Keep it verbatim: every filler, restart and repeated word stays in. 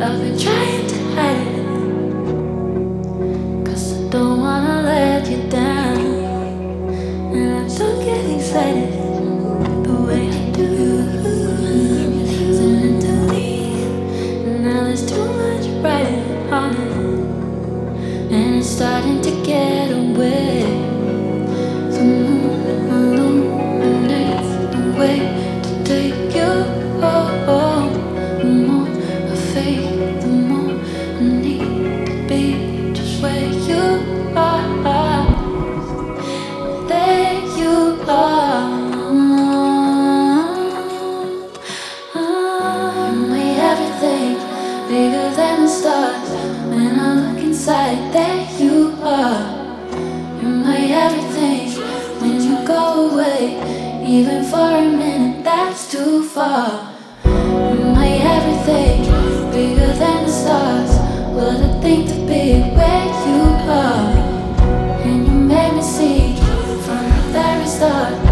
I've been trying to hide it, 'cause I don't wanna let you down. And I don't get excited the way I do. Listening to me, and now there's too much writing on it, and it's starting to get away. The moon illuminates the way to take you home. The more I fade, the more I need to be just where you are. There you are. You're my everything, bigger than the stars. When I look inside, there you are. You're my everything. When you go away, even for a minute, that's too far. You're my everything, bigger than the stars. What a thing to be where you are. And you made me see from the very start.